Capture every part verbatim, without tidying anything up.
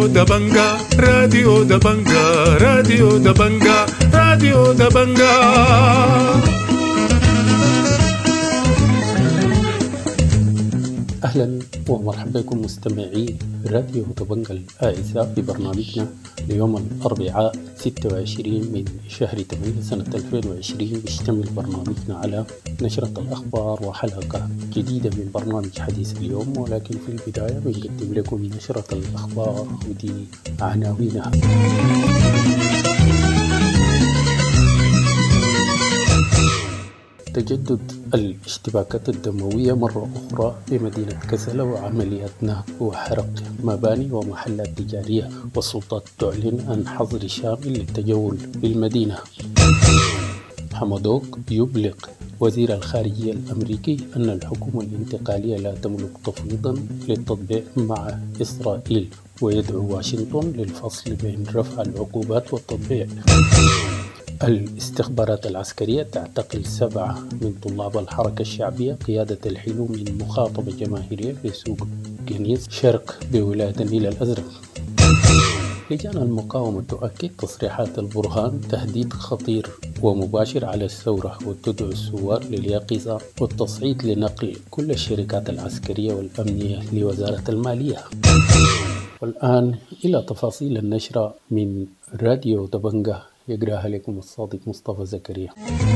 راديو دبنجا راديو دبنجا راديو دبنجا راديو دبنجا. أهلا ومرحبا بكم مستمعي راديو دبنجا الأعزاء في برنامجنا ليوم الأربعاء ستة وعشرين من شهر ثمانية سنة ألفين وعشرين. بيشتمل برنامجنا على نشرة الأخبار وحلقة جديدة من برنامج حديث اليوم، ولكن في البداية بنقدم لكم نشرة الأخبار ودي عناوينها. تجدد الاشتباكات الدموية مرة أخرى في مدينة كسلة وعمليات نهب وحرق مباني ومحلات تجارية، والسلطات تعلن عن حظر شامل للتجول بالمدينة. حمدوك يبلغ وزير الخارجية الأمريكي أن الحكومة الانتقالية لا تملك تفويضا للتطبيع مع إسرائيل، ويدعو واشنطن للفصل بين رفع العقوبات والتطبيع. الاستخبارات العسكرية تعتقل سبعة من طلاب الحركة الشعبية قيادة الحلو من مخاطبة جماهيرية في سوق كنيس شرق بولاية النيل الأزرق. لجان المقاومة تؤكد تصريحات البرهان تهديد خطير ومباشر على الثورة، وتدعو الثوار لليقظة والتصعيد لنقل كل الشركات العسكرية والأمنية لوزارة المالية. والآن إلى تفاصيل النشرة من راديو دبنجا، يقرأها لكم الصادق مصطفى زكريا.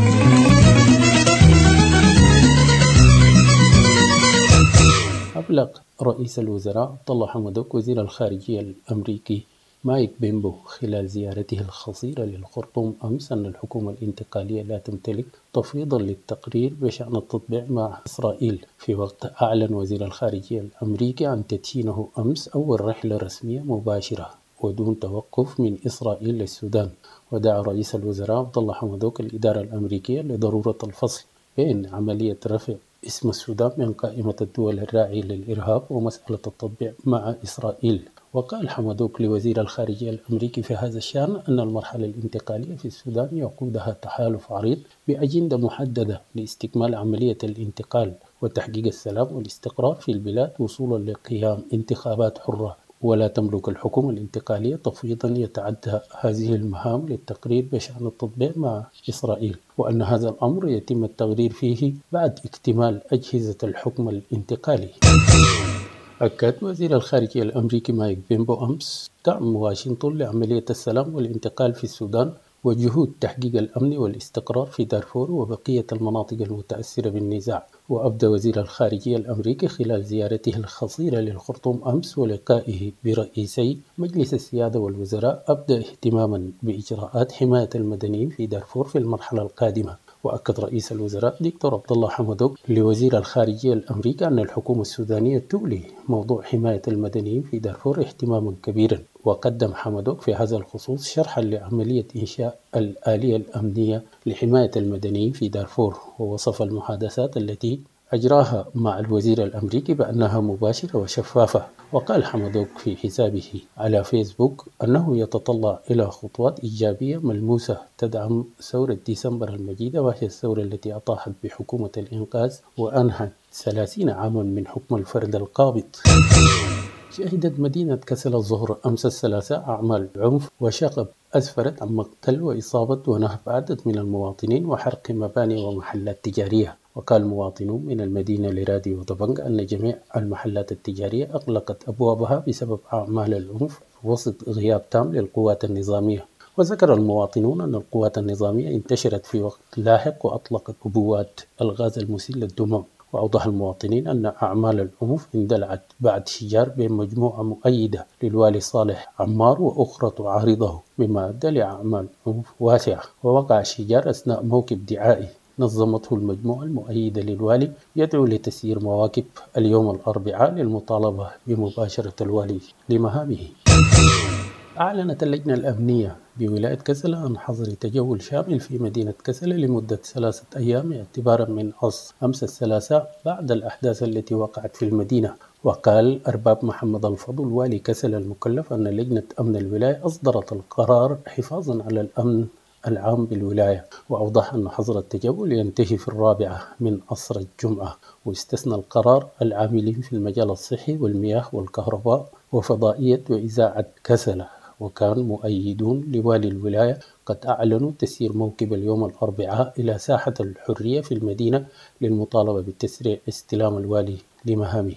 أبلغ رئيس الوزراء عبد الله حمدوك وزير الخارجية الأمريكي مايك بيمبو خلال زيارته الخطيرة للخرطوم أمس أن الحكومة الانتقالية لا تمتلك تفويضا للتقرير بشأن التطبيع مع إسرائيل، في وقت أعلن وزير الخارجية الأمريكي عن تدشينه أمس أول رحلة رسمية مباشرة ودون توقف من إسرائيل للسودان. ودعا رئيس الوزراء عبد الله حمدوك الإدارة الأمريكية لضرورة الفصل بين عملية رفع اسم السودان من قائمة الدول الراعية للإرهاب ومسألة التطبيع مع إسرائيل. وقال حمدوك لوزير الخارجية الأمريكي في هذا الشأن أن المرحلة الانتقالية في السودان يقودها تحالف عريض بأجندة محددة لاستكمال عملية الانتقال وتحقيق السلام والاستقرار في البلاد وصولا لقيام انتخابات حرة، ولا تملك الحكومة الانتقالية تفويضا يتعدى هذه المهام للتقرير بشأن التطبيع مع إسرائيل، وأن هذا الأمر يتم التقرير فيه بعد اكتمال أجهزة الحكم الانتقالي. أكد وزير الخارجية الأمريكي مايك بيمبو أمس دعم واشنطن لعملية السلام والانتقال في السودان وجهود تحقيق الأمن والاستقرار في دارفور وبقية المناطق المتأثرة بالنزاع. وأبدى وزير الخارجية الأمريكي خلال زيارته الخطيرة للخرطوم أمس ولقائه برئيسي مجلس السيادة والوزراء أبدى اهتماما بإجراءات حماية المدنيين في دارفور في المرحلة القادمة. وأكد رئيس الوزراء دكتور عبد الله حمدوك لوزير الخارجية الأمريكي أن الحكومة السودانية تولي موضوع حماية المدنيين في دارفور اهتماما كبيرا. وقدم حمدوك في هذا الخصوص شرحا لعملية إنشاء الآلية الأمنية لحماية المدنيين في دارفور، ووصف المحادثات التي أجراها مع الوزير الأمريكي بأنها مباشرة وشفافة. وقال حمدوك في حسابه على فيسبوك أنه يتطلع إلى خطوات إيجابية ملموسة تدعم ثورة ديسمبر المجيدة، وهي الثورة التي أطاحت بحكومة الإنقاذ وأنهت ثلاثين عاما من حكم الفرد القابض. شهدت مدينة كسلة الظهر أمس الثلاثاء أعمال عنف وشغب أسفرت عن مقتل وإصابة ونهب عدد من المواطنين وحرق مباني ومحلات تجارية. وقال مواطنون من المدينة لراديو دبنجا أن جميع المحلات التجارية أغلقت أبوابها بسبب أعمال العنف وسط غياب تام للقوات النظامية. وذكر المواطنون أن القوات النظامية انتشرت في وقت لاحق وأطلقت أبوات الغاز المسيل للدموع. وأوضح المواطنين أن أعمال العنف اندلعت بعد شجار بين مجموعة مؤيدة للوالي صالح عمار وأخرى تعارضه، مما أدى لأعمال عنف واسعة. ووقع الشجار أثناء موكب دعائي نظمته المجموعة المؤيدة للوالي يدعو لتسيير مواكب اليوم الأربعاء للمطالبة بمباشرة الوالي لمهامه. أعلنت اللجنة الأمنية بولاية كسلة عن حظر تجول شامل في مدينة كسلة لمدة ثلاثة أيام اعتبارا من أمس الثلاثاء بعد الأحداث التي وقعت في المدينة. وقال أرباب محمد الفضل والي كسلة المكلف أن لجنة أمن الولاية أصدرت القرار حفاظا على الأمن العام بالولاية، وأوضح أن حظر التجول ينتهي في الرابعة من عصر الجمعة، واستثنى القرار العاملين في المجال الصحي والمياه والكهرباء وفضائية وإذاعة كسلة. وكان مؤيدون لوالي الولاية قد أعلنوا تسيير موكب اليوم الأربعاء إلى ساحة الحرية في المدينة للمطالبة بتسريع استلام الوالي لمهامه.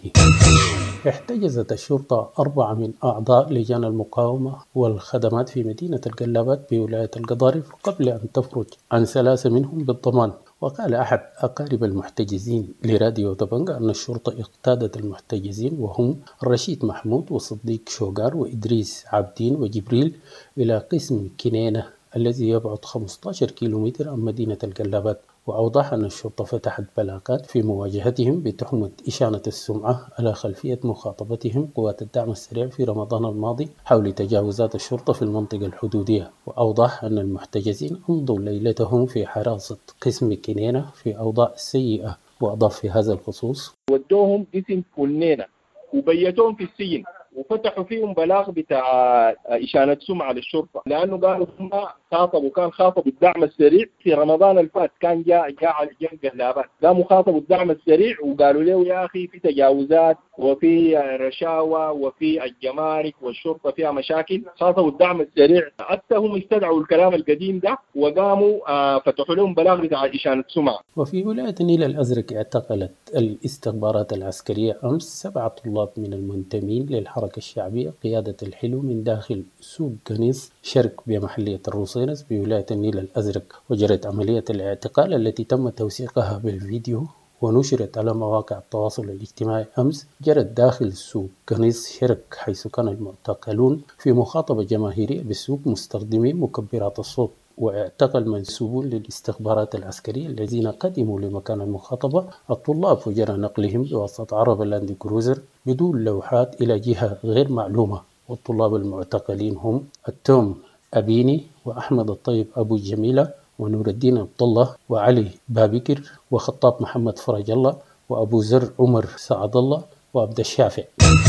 احتجزت الشرطة أربعة من أعضاء لجان المقاومة والخدمات في مدينة القلابات بولاية القضارف قبل أن تفرج عن ثلاثة منهم بالضمان. وقال أحد أقارب المحتجزين لراديو دبنجة أن الشرطة اقتادت المحتجزين وهم رشيد محمود وصديق شوغار وإدريس عابدين وجبريل إلى قسم كنينة الذي يبعد خمسة عشر كيلومتر عن مدينة القلابات. وأوضح أن الشرطة فتحت بلاغات في مواجهتهم بتهمة إشانة السمعة على خلفية مخاطبتهم قوات الدعم السريع في رمضان الماضي حول تجاوزات الشرطة في المنطقة الحدودية. وأوضح أن المحتجزين أمضوا ليلتهم في حراسة قسم كنينة في أوضاع سيئة. وأضاف في هذا الخصوص: ودوهم قسم كنينة وبيتوهم في السجن وفتحوا فيهم بلاغ بتاع إشانة سمعة للشرطة، لأنه قالوا هم خاطبوا كان خاطبوا الدعم السريع في رمضان الفات، كان جاء جاء على جنب القلابات، قاموا خاطبوا الدعم السريع وقالوا له يا أخي في تجاوزات وفي رشاوى وفي الجمارك والشرطة فيها مشاكل. خاطبوا الدعم السريع، حتى هم استدعوا الكلام القديم ده وقاموا آه فتحوا لهم بلاغ بتاع إشانة سمعة. وفي ولاية النيل الأزرق اعتقلت الاستخبارات العسكرية أمس سبعة طلاب من المنتمين للحركة الشعبية قيادة الحلو من داخل سوق قنيص شرق بمحلية الروسينس بولاية النيل الأزرق. وجرت عملية الاعتقال التي تم توثيقها بالفيديو ونشرت على مواقع التواصل الاجتماعي أمس جرت داخل سوق قنيص شرق، حيث كان المعتقلون في مخاطبة جماهيرية بالسوق مستخدمين مكبرات الصوت. واعتقل منسوبون للاستخبارات العسكرية الذين قدموا لمكان المخاطبة الطلاب وجرى نقلهم بواسطة عربة لاند كروزر بدون لوحات إلى جهة غير معلومة. والطلاب المعتقلين هم التوم أبيني وأحمد الطيب أبو جميلة ونور الدين عبد الله وعلي بابكر وخطاب محمد فرج الله وأبو زر عمر سعد الله وعبد الشافع.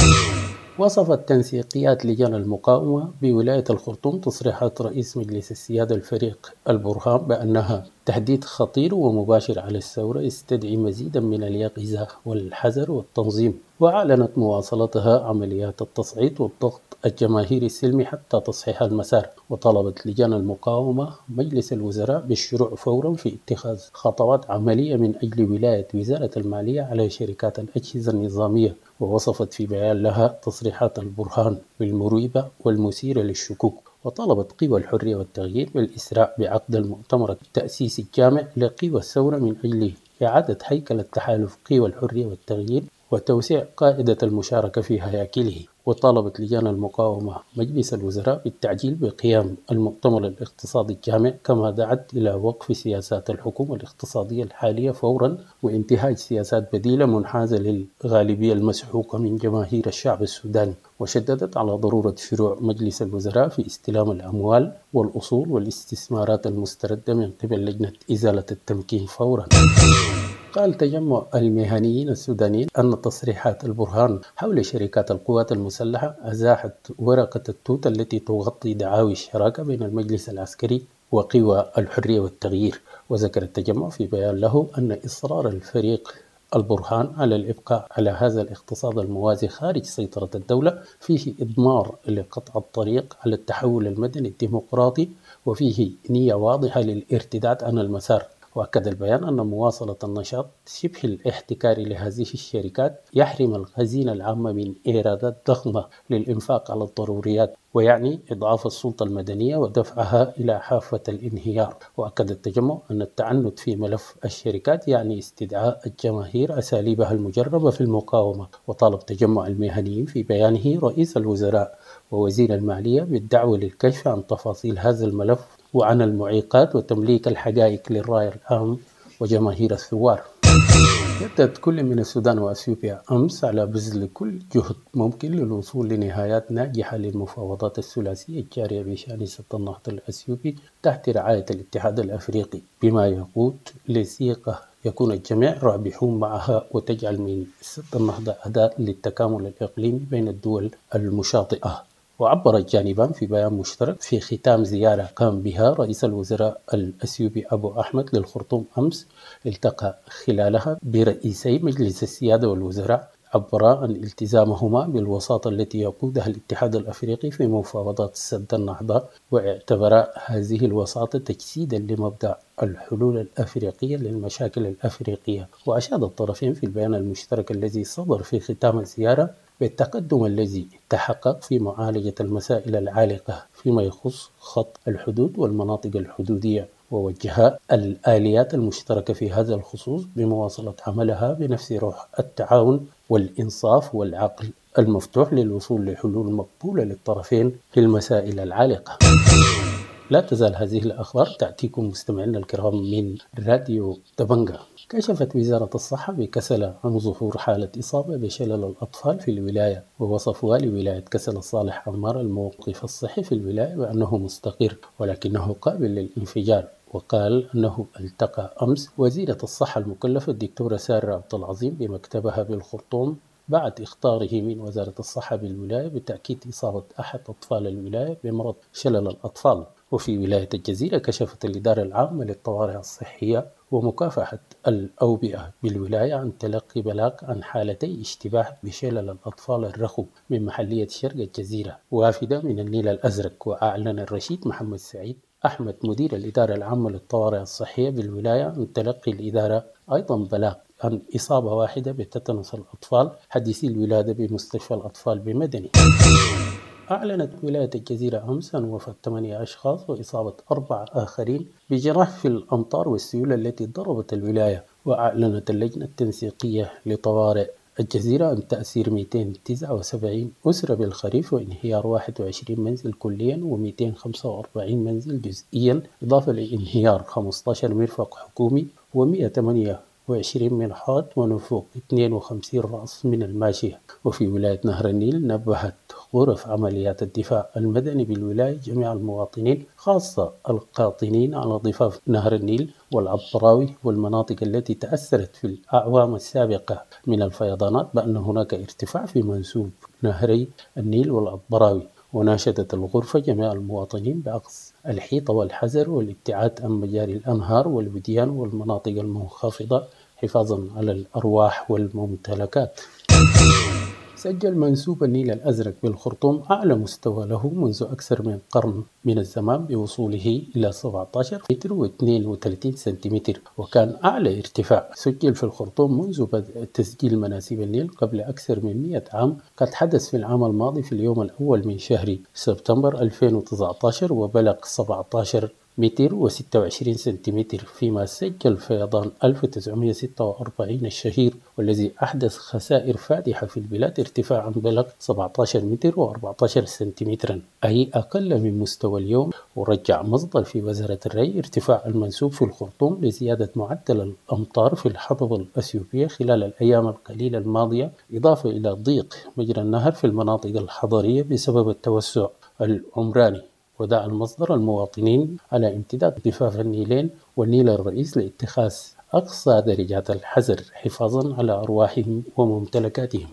وصفت تنسيقيات لجان المقاومة بولاية الخرطوم تصريحات رئيس مجلس السيادة الفريق البرهان بأنها تهديد خطير ومباشر على الثورة يستدعي مزيدا من اليقظة والحذر والتنظيم. وأعلنت مواصلتها عمليات التصعيد والضغط الجماهيري السلمي حتى تصحيح المسار. وطلبت لجان المقاومة مجلس الوزراء بالشروع فورا في اتخاذ خطوات عملية من أجل ولاية وزارة المالية على شركات الأجهزة النظامية. ووصفت في بيان لها تصريحات البرهان بالمريبة والمثيرة للشكوك. وطلبت قوى الحرية والتغيير بالإسراع بعقد المؤتمر التأسيسي الجامع لقوى الثورة من أجل إعادة هيكلة تحالف قوى الحرية والتغيير وتوسيع قاعدة المشاركة في هياكله. وطالبت لجان المقاومة مجلس الوزراء بالتعجيل بقيام المؤتمر الاقتصادي الجامع، كما دعت إلى وقف سياسات الحكومة الاقتصادية الحالية فورا وانتهاج سياسات بديلة منحازة للغالبية المسحوقة من جماهير الشعب السوداني. وشددت على ضرورة شروع مجلس الوزراء في استلام الأموال والأصول والاستثمارات المستردة من قبل لجنة إزالة التمكين فورا. قال تجمع المهنيين السودانيين أن تصريحات البرهان حول شركات القوات المسلحة أزاحت ورقة التوت التي تغطي دعاوي الشراكة بين المجلس العسكري وقوى الحرية والتغيير. وذكر التجمع في بيان له أن إصرار الفريق البرهان على الإبقاء على هذا الاقتصاد الموازي خارج سيطرة الدولة فيه إضمار لقطع الطريق على التحول المدني الديمقراطي، وفيه نية واضحة للارتداد عن المسار. وأكد البيان أن مواصلة النشاط شبه الاحتكاري لهذه الشركات يحرم الخزينة العامة من إيرادات ضخمة للإنفاق على الضروريات، ويعني إضعاف السلطة المدنية ودفعها إلى حافة الانهيار. وأكد التجمع أن التعنت في ملف الشركات يعني استدعاء الجماهير أساليبها المجربة في المقاومة. وطالب تجمع المهنيين في بيانه رئيس الوزراء ووزير المالية بالدعوة للكشف عن تفاصيل هذا الملف وعن المعيقات وتمليك الحقائق للرأي العام وجماهير الثوار. يبدأ كل من السودان وأثيوبيا أمس على بذل كل جهد ممكن للوصول لنهايات ناجحة للمفاوضات الثلاثية الجارية بشأن سد النهضة الأثيوبي تحت رعاية الاتحاد الأفريقي، بما يقود لسيقة يكون الجميع رابحون معها وتجعل من سد النهضة أداة للتكامل الإقليمي بين الدول المشاطئة. وعبر الجانبان في بيان مشترك في ختام زيارة قام بها رئيس الوزراء الأثيوبي أبو أحمد للخرطوم أمس، التقى خلالها برئيسي مجلس السيادة والوزراء عبر عن التزامهما بالوساطة التي يقودها الاتحاد الأفريقي في مفاوضات سد النهضة، واعتبر هذه الوساطة تجسيدا لمبدأ الحلول الأفريقية للمشاكل الأفريقية. وأشاد الطرفين في البيان المشترك الذي صدر في ختام الزيارة بالتقدم الذي تحقق في معالجة المسائل العالقة فيما يخص خط الحدود والمناطق الحدودية، ووجه الآليات المشتركة في هذا الخصوص بمواصلة عملها بنفس روح التعاون والإنصاف والعقل المفتوح للوصول لحلول مقبولة للطرفين في المسائل العالقة. لا تزال هذه الأخبار تأتيكم مستمعينا الكرام من راديو دبنجة. كشفت وزارة الصحة بكسل عن ظهور حالة إصابة بشلل الأطفال في الولاية، ووصف والي ولاية كسل صالح عمار الموقف الصحي في الولاية بأنه مستقر ولكنه قابل للانفجار. وقال أنه التقى أمس وزيرة الصحة المكلفة الدكتورة سارة عبد العظيم بمكتبها بالخرطوم بعد إخطاره من وزارة الصحة بالولاية بتأكيد إصابة أحد أطفال الولاية بمرض شلل الأطفال. وفي ولاية الجزيرة كشفت الإدارة العامة للطوارئ الصحية ومكافحة الأوبئة بالولاية عن تلقي بلاغ عن حالتي اشتباه بشلل الأطفال الرخو من محلية شرق الجزيرة وافدة من النيل الأزرق. وأعلن الرشيد محمد سعيد أحمد مدير الإدارة العامة للطوارئ الصحية بالولاية عن تلقي الإدارة أيضا بلاغ عن إصابة واحدة بتتنس الأطفال حديثي الولادة بمستشفى الأطفال بمدني. أعلنت ولاية الجزيرة أمس عن وفاة ثمانية أشخاص وإصابة أربعة آخرين بجراح في الأمطار والسيول التي ضربت الولاية. وأعلنت اللجنة التنسيقية لطوارئ الجزيرة عن تأثير مئتين وتسعة وسبعين أسرة بالخريف وانهيار واحد وعشرين منزل كليا ومئتين وخمسة وأربعين منزل جزئيا، إضافة لانهيار خمسة عشر مرفق حكومي ومئة وثمانية وعشرين منحات ونفوق اثنين وخمسين رأس من الماشية. وفي ولاية نهر النيل نبهت غرف عمليات الدفاع المدني بالولاية جميع المواطنين خاصة القاطنين على ضفاف نهر النيل والعبراوي والمناطق التي تأثرت في الأعوام السابقة من الفيضانات بأن هناك ارتفاع في منسوب نهري النيل والعبراوي. وناشدت الغرفة جميع المواطنين بأخذ الحيطة والحذر والابتعاد عن مجاري الأنهار والوديان والمناطق المنخفضة حفاظا على الأرواح والممتلكات. سجل منسوب النيل الأزرق بالخرطوم أعلى مستوى له منذ أكثر من قرن من الزمان بوصوله إلى سبعة عشر متر واثنين وثلاثين سنتيمتر، وكان أعلى ارتفاع سجل في الخرطوم منذ بدء تسجيل مناسيب النيل قبل أكثر من مئة عام قد حدث في العام الماضي في اليوم الأول من شهر سبتمبر ألفين وتسعة عشر وبلغ سبعة عشر متر وستة وعشرين سنتيمتر، فيما سجل فيضان ألف وتسعمئة وستة وأربعين الشهير والذي أحدث خسائر فادحة في البلاد ارتفاعا بلغ سبعة عشر متر وأربعة عشر سنتيمترا أي أقل من مستوى اليوم. ورجع مصدر في وزارة الري ارتفاع المنسوب في الخرطوم لزيادة معدل الأمطار في الحضبة الأثيوبية خلال الأيام القليلة الماضية، إضافة إلى ضيق مجرى النهر في المناطق الحضرية بسبب التوسع العمراني. ودعا المصدر المواطنين على امتداد ضفاف النيلين والنيل الرئيس لاتخاذ أقصى درجات الحذر حفاظا على أرواحهم وممتلكاتهم.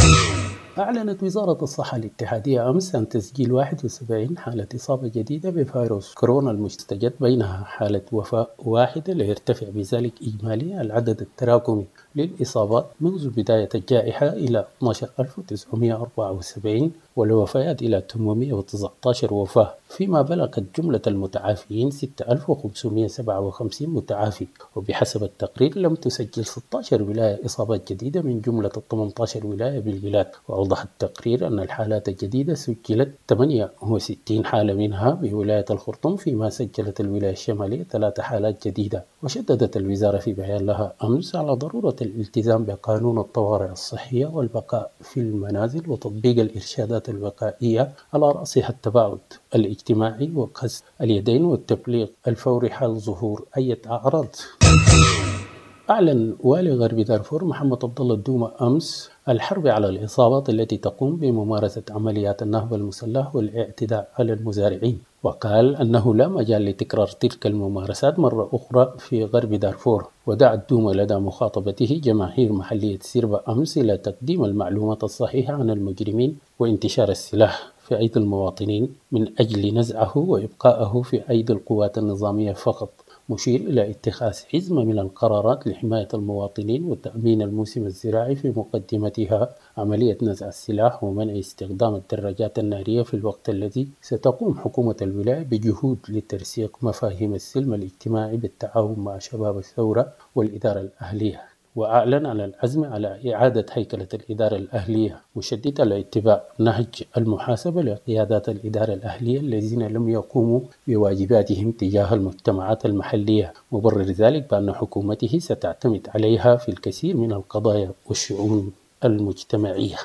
أعلنت وزارة الصحة الاتحادية أمس عن تسجيل واحد وسبعين حالة إصابة جديدة بفيروس كورونا المستجد، بينها حالة وفاة واحدة ليرتفع بذلك إجمالي العدد التراكمي للإصابات منذ بداية الجائحة إلى اثني عشر ألف وتسعمئة وأربعة وسبعين والوفيات إلى ثمانمئة وتسعة عشر وفاة، فيما بلغت جملة المتعافيين ستة آلاف وخمسمئة وسبعة وخمسين متعافي. وبحسب التقرير لم تسجل ستة عشر ولاية إصابات جديدة من جملة ثمانية عشر ولاية بالبلاد. وأوضح التقرير أن الحالات الجديدة سجلت ثمانية وستين حالة منها بولاية الخرطوم، فيما سجلت الولاية الشمالية ثلاث حالات جديدة. وشددت الوزارة في بيان لها أمس على ضرورة الالتزام بقانون الطوارئ الصحية والبقاء في المنازل وتطبيق الإرشادات الوقائية على رأسها التباعد الاجتماعي وغسل اليدين والتبليغ الفوري حال ظهور أي أعراض. أعلن والي غرب دارفور محمد عبد الله الدومة أمس الحرب على العصابات التي تقوم بممارسة عمليات النهب المسلح والاعتداء على المزارعين، وقال أنه لا مجال لتكرار تلك الممارسات مرة أخرى في غرب دارفور. ودعا الدومة لدى مخاطبته جماهير محلية سيربا أمس إلى تقديم المعلومات الصحيحة عن المجرمين وانتشار السلاح في أيدي المواطنين من أجل نزعه وإبقائه في أيدي القوات النظامية فقط. مشير إلى اتخاذ حزمة من القرارات لحماية المواطنين وتأمين الموسم الزراعي، في مقدمتها عملية نزع السلاح ومنع استخدام الدراجات النارية، في الوقت الذي ستقوم حكومة الولاية بجهود لترسيخ مفاهيم السلم الاجتماعي بالتعاون مع شباب الثورة والإدارة الأهلية. وأعلن على العزم على إعادة هيكلة الإدارة الأهلية، مشددا على اتباع نهج المحاسبة لقيادات الإدارة الأهلية الذين لم يقوموا بواجباتهم تجاه المجتمعات المحلية، مبرر ذلك بأن حكومته ستعتمد عليها في الكثير من القضايا والشؤون المجتمعية.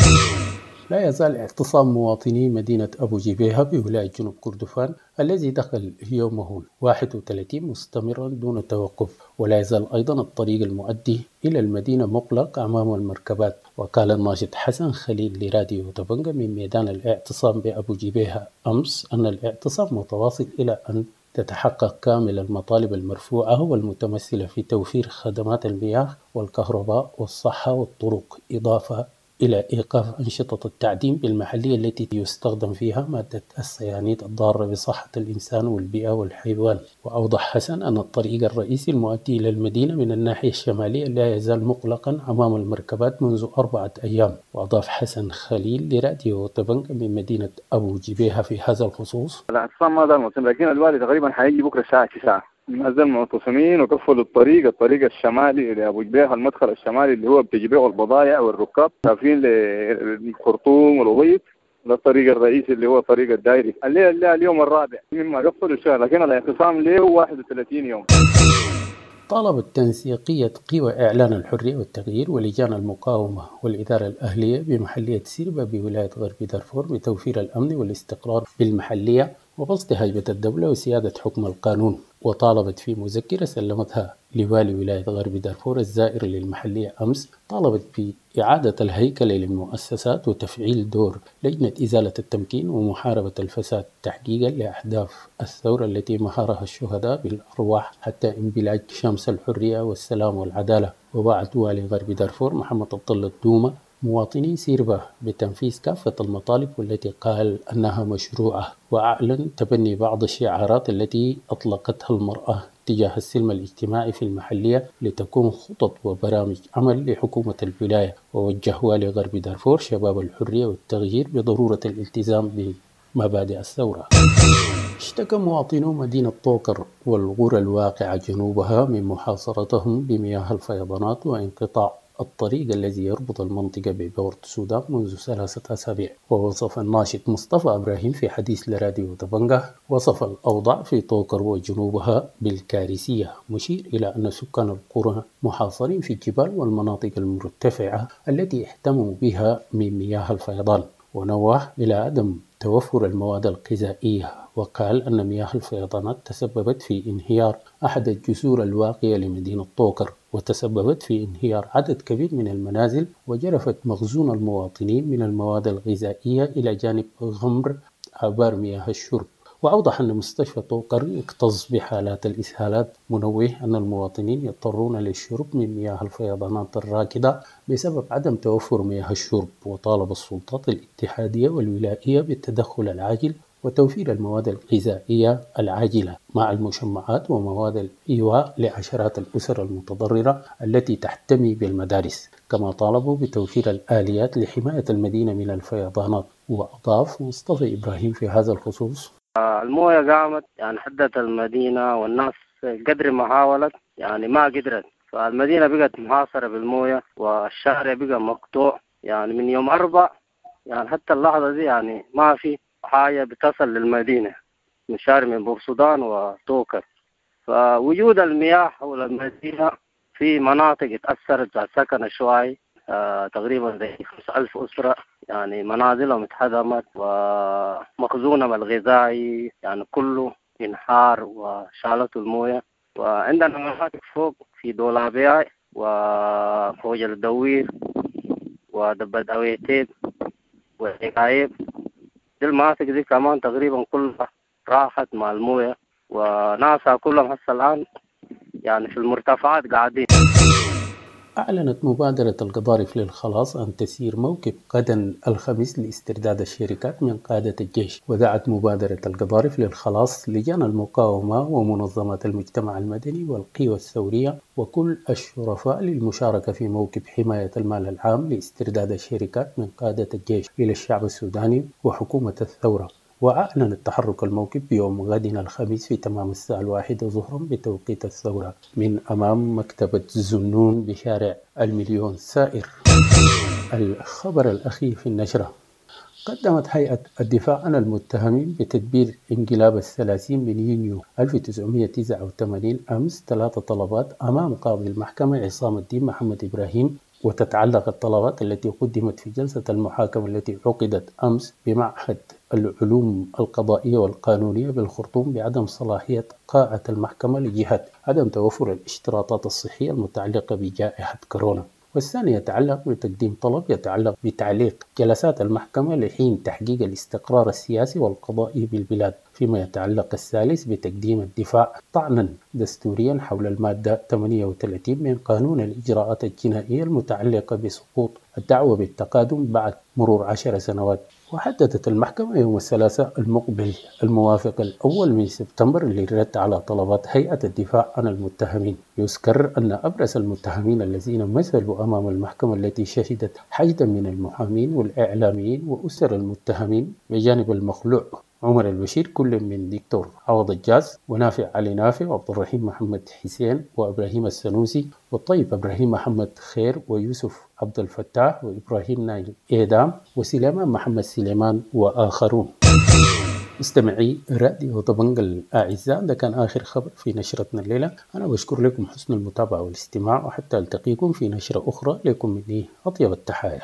لا يزال اعتصام مواطني مدينة أبو جبيهة بولاية جنوب كردفان الذي دخل يومه واحد وثلاثين مستمرا دون توقف، ولا يزال أيضا الطريق المؤدي إلى المدينة مغلق أمام المركبات. وقال الناشط حسن خليل لراديو دبنجة من ميدان الاعتصام بأبو جبيهة أمس أن الاعتصام متواصل إلى أن تتحقق كامل المطالب المرفوعة والمتمثلة في توفير خدمات المياه والكهرباء والصحة والطرق، إضافة إلى إيقاف أنشطة التعدين بالمحلية التي يستخدم فيها مادة السيانيد الضارة بصحة الإنسان والبيئة والحيوان. وأوضح حسن أن الطريق الرئيسي المؤدي إلى المدينة من الناحية الشمالية لا يزال مغلقا أمام المركبات منذ أربعة أيام. وأضاف حسن خليل لراديو طبنجة من مدينة أبو جبيهة في هذا الخصوص: الاعتصام ما زال مستمر، لكن الوالي تقريبا حيجي بكرة الساعة تسعة. ما زال معتصمين وقفلوا الطريق الطريق الشمالي لأبو جبيهة، المدخل الشمالي اللي هو بتجبيه البضائع والركاب سافين للخرطوم والغويط، ده الطريق الرئيسي اللي هو طريق الدائري. الليل اللي اليوم الرابع مما قفلوا الشهر، لكن الاعتصام له واحد وثلاثين يوم. طالبت تنسيقية قوى إعلان الحرية والتغيير ولجان المقاومة والإدارة الأهلية بمحلية سيربا بولاية غرب دارفور بتوفير الأمن والاستقرار بالمحلية وبسط هيبة الدولة وسيادة حكم القانون. وطالبت في مذكرة سلمتها لوالي ولاية غرب دارفور الزائر للمحلية أمس، طالبت بإعادة الهيكلة للمؤسسات وتفعيل دور لجنة إزالة التمكين ومحاربة الفساد تحقيقا لأهداف الثورة التي مهرها الشهداء بالأرواح حتى انبلاج شمس الحرية والسلام والعدالة. وبعد والي غرب دارفور محمد عبد الله الدومة مواطني سيربا بتنفيذ كافة المطالب والتي قال أنها مشروعة، وأعلن تبني بعض الشعارات التي أطلقتها المرأة تجاه السلم الاجتماعي في المحلية لتكون خطط وبرامج عمل لحكومة الولاية. ووجه والي غرب دارفور شباب الحرية والتغيير بضرورة الالتزام بمبادئ الثورة. اشتكى مواطنو مدينة طوكر والغورة الواقعة جنوبها من محاصرتهم بمياه الفيضانات وانقطاع الطريق الذي يربط المنطقة ببورت السودان منذ ثلاثة أسابيع. ووصف الناشط مصطفى إبراهيم في حديث لراديو دبنجة وصف الأوضاع في طوكر وجنوبها بالكارثية، مشير إلى أن سكان القرى محاصرين في الجبال والمناطق المرتفعة التي احتموا بها من مياه الفيضان. ونوه إلى عدم توفر المواد الغذائية، وقال أن مياه الفيضانات تسببت في انهيار أحد الجسور الواقية لمدينة طوكر، وتسببت في انهيار عدد كبير من المنازل، وجرفت مخزون المواطنين من المواد الغذائية إلى جانب غمر آبار مياه الشرب. وأوضح أن مستشفى طوكر يكتظ بحالات الإسهالات، منوه أن المواطنين يضطرون للشرب من مياه الفيضانات الراكدة بسبب عدم توفر مياه الشرب. وطالب السلطات الاتحادية والولائية بالتدخل العاجل وتوفير المواد الغذائية العاجلة مع المشمعات ومواد الإيواء لعشرات الأسر المتضررة التي تحتمي بالمدارس. كما طالبوا بتوفير الآليات لحماية المدينة من الفيضانات. وأضاف مصطفى إبراهيم في هذا الخصوص: الموية قامت يعني حدت المدينة، والناس قدر ما حاولت يعني ما قدرت، فالمدينة بقت محاصرة بالموية والشارع بقى مقطوع يعني من يوم أربع يعني حتى اللحظة دي يعني ما في حاجة بتصل للمدينة من شارع من بورسودان وطوكر. فوجود المياه حول المدينة في مناطق اتأثرت على السكن الشوعي، آه تقريبا زي خمسة ألف أسرة يعني منازلهم اتهدمت، ومخزونهم الغذائي يعني كله انحار وشالته الموية. وعندنا مناطق فوق في دولابياي وفوج الدوير ودبد أويتيب وعقايب، دي المناطق دي كمان تقريبا كلها راحت مع الموية، وناسها كلهم هسه الآن يعني في المرتفعات قاعدين. أعلنت مبادرة القضارف للخلاص أن تسير موكب غدا الخميس لاسترداد الشركات من قادة الجيش. ودعت مبادرة القضارف للخلاص لجان المقاومة ومنظمات المجتمع المدني والقوى الثورية وكل الشرفاء للمشاركة في موكب حماية المال العام لاسترداد الشركات من قادة الجيش إلى الشعب السوداني وحكومة الثورة. وأعلن التحرك الموكب بيوم غد الخميس في تمام الساعة الواحدة ظهرا بتوقيت الثورة من أمام مكتبة زنون بشارع المليون سائر. الخبر الأخير في النشرة: قدمت هيئة الدفاع عن المتهمين بتدبير انقلاب الثلاثين من يونيو ألف وتسعمائة وتسعة وثمانين أمس ثلاثة طلبات أمام قاضي المحكمة عصام الدين محمد إبراهيم، وتتعلق الطلبات التي قدمت في جلسة المحاكمة التي عقدت أمس بمعهد العلوم القضائية والقانونية بالخرطوم بعدم صلاحية قاعة المحكمة لجهة عدم توفر الاشتراطات الصحية المتعلقة بجائحة كورونا. والثاني يتعلق بتقديم طلب يتعلق بتعليق جلسات المحكمة لحين تحقيق الاستقرار السياسي والقضائي بالبلاد. فيما يتعلق الثالث بتقديم الدفاع طعنا دستوريا حول المادة ثمانية وثلاثين من قانون الإجراءات الجنائية المتعلقة بسقوط الدعوة بالتقادم بعد مرور عشر سنوات. وحددت المحكمة يوم الثلاثاء المقبل الموافق الأول من سبتمبر للرد على طلبات هيئة الدفاع عن المتهمين. يذكر أن أبرز المتهمين الذين مثلوا أمام المحكمة التي شهدت حشدا من المحامين والإعلاميين وأسر المتهمين بجانب المخلوع عمر البشير كل من دكتور عوض الجاز ونافع علي نافع وعبد الرحيم محمد حسين وإبراهيم السنوسي والطيب إبراهيم محمد خير ويوسف عبد الفتاح وإبراهيم نايل إيدام وسليمان محمد سليمان وآخرون. مستمعي راديو طبنجة الأعزاء، ده كان آخر خبر في نشرتنا الليلة. أنا بشكر لكم حسن المتابعة والاستماع، وحتى ألتقيكم في نشرة أخرى. لكم مني أطيب التحايا.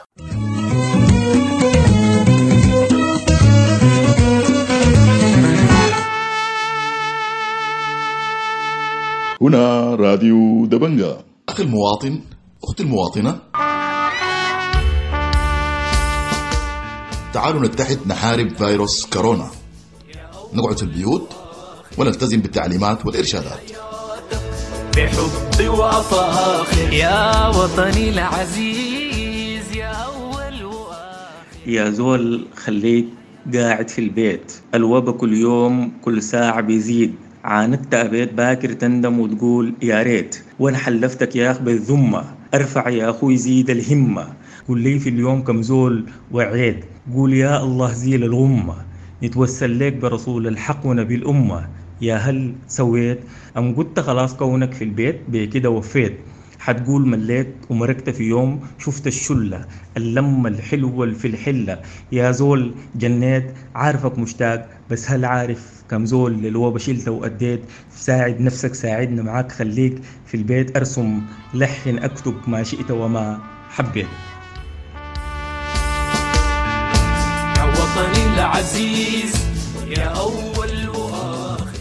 هنا راديو دبنجة. أخي المواطن، أختي المواطنة، تعالوا نتحد نحارب فيروس كورونا. نقعد في البيوت ونلتزم بالتعليمات والإرشادات. بحب وفاخر يا وطني العزيز، يا أول وآخر. يا زول خليك قاعد في البيت، الوبا كل يوم كل ساعة بيزيد. عاندت أبيت باكر تندم وتقول يا ريت، وانا حلفتك يا أخ بالذمة. ارفع يا أخوي زيد الهمة، قول لي في اليوم كم زول وعيد. قول يا الله زيل الغمة، نتوسل لك برسول الحق ونبي الأمة. يا هل سويت أم قلت خلاص كونك في البيت بكده وفيت؟ حتقول مليت ومركت في يوم شفت الشلة اللمة الحلوة في الحلة. يا زول جنيت عارفك مشتاق، بس هل عارف كم زول للوبا شلته وأديت؟ ساعد نفسك، ساعدنا معاك، خليك في البيت. أرسم لحن أكتب ما شئت وما حبيت. يا وطني العزيز، يا أول وآخر.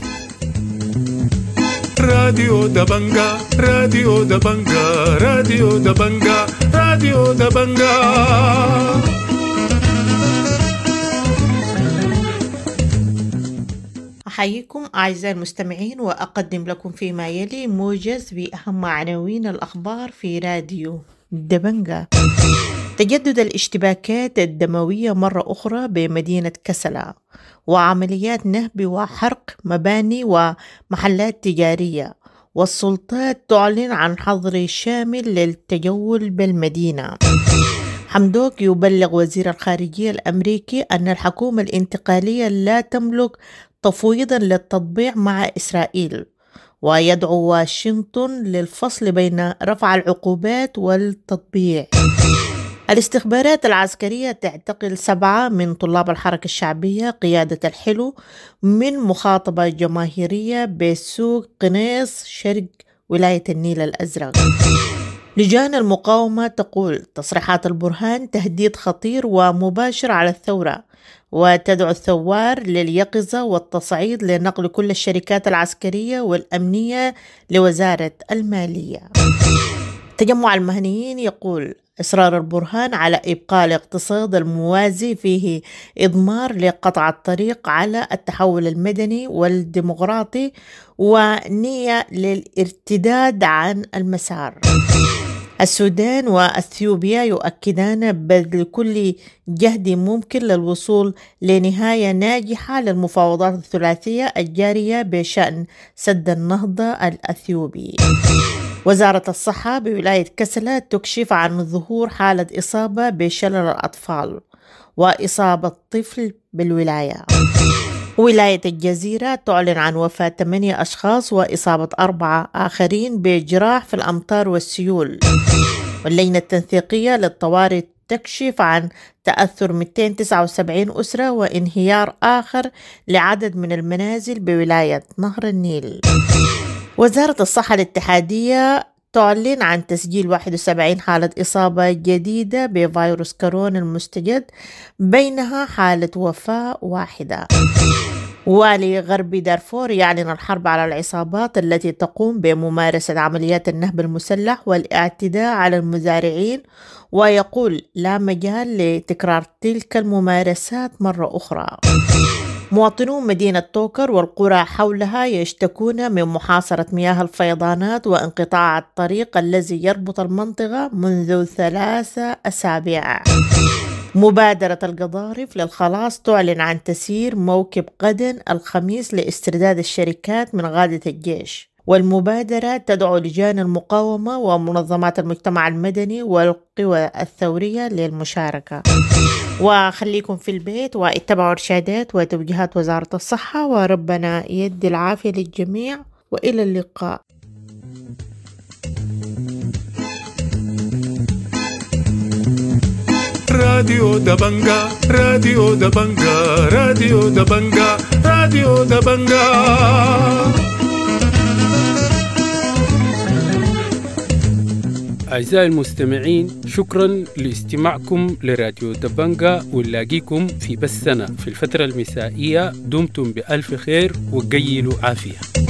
راديو دبنجة راديو دبنجة راديو دبنجة راديو دبنجة. أحييكم أعزائي المستمعين، وأقدم لكم فيما يلي موجز بأهم عناوين الأخبار في راديو دبنجة. تجدد الاشتباكات الدموية مرة أخرى بمدينة كسلا، وعمليات نهب وحرق مباني ومحلات تجارية، والسلطات تعلن عن حظر شامل للتجول بالمدينة. حمدوك يبلغ وزير الخارجية الأمريكي أن الحكومة الانتقالية لا تملك تفويضا للتطبيع مع إسرائيل، ويدعو واشنطن للفصل بين رفع العقوبات والتطبيع. الاستخبارات العسكرية تعتقل سبعة من طلاب الحركة الشعبية قيادة الحلو من مخاطبة جماهيرية بسوق قنيص شرق ولاية النيل الأزرق. لجان المقاومة تقول تصريحات البرهان تهديد خطير ومباشر على الثورة، وتدعو الثوار لليقظة والتصعيد لنقل كل الشركات العسكرية والأمنية لوزارة المالية. تجمع المهنيين يقول إصرار البرهان على إبقاء الاقتصاد الموازي فيه إضمار لقطع الطريق على التحول المدني والديمقراطي ونية للارتداد عن المسار. السودان وأثيوبيا يؤكدان بذل كل جهد ممكن للوصول لنهاية ناجحة للمفاوضات الثلاثية الجارية بشأن سد النهضة الأثيوبي. وزارة الصحة بولاية كسلة تكشف عن ظهور حالة إصابة بشلل الأطفال وإصابة طفل بالولاية. ولاية الجزيرة تعلن عن وفاة ثمانية أشخاص وإصابة أربعة آخرين بجراح في الأمطار والسيول. واللجنة التنسيقية للطوارئ تكشف عن تأثر مئتين وتسعة وسبعين أسرة وانهيار آخر لعدد من المنازل بولاية نهر النيل. وزارة الصحة الاتحادية تعلن عن تسجيل واحد وسبعين حالة إصابة جديدة بفيروس كورونا المستجد، بينها حالة وفاة واحدة. والي غرب دارفور يعلن الحرب على العصابات التي تقوم بممارسة عمليات النهب المسلح والاعتداء على المزارعين، ويقول لا مجال لتكرار تلك الممارسات مرة أخرى. مواطنو مدينة توكر والقرى حولها يشتكون من محاصرة مياه الفيضانات وانقطاع الطريق الذي يربط المنطقة منذ ثلاثة أسابيع. مبادرة القضارف للخلاص تعلن عن تسيير موكب غدا الخميس لاسترداد الشركات من غادة الجيش. والمبادرة تدعو لجان المقاومة ومنظمات المجتمع المدني والقوى الثورية للمشاركة. وخليكم في البيت واتبعوا إرشادات وتوجيهات وزارة الصحة، وربنا يدي العافية للجميع، وإلى اللقاء. راديو دبنجا راديو دبنجا راديو دبنجا راديو دبنجا. أعزائي المستمعين، شكرا لاستماعكم لراديو دبنجا، ونلاقيكم في بثنا في الفترة المسائية. دمتم بألف خير وقيلوا عافية.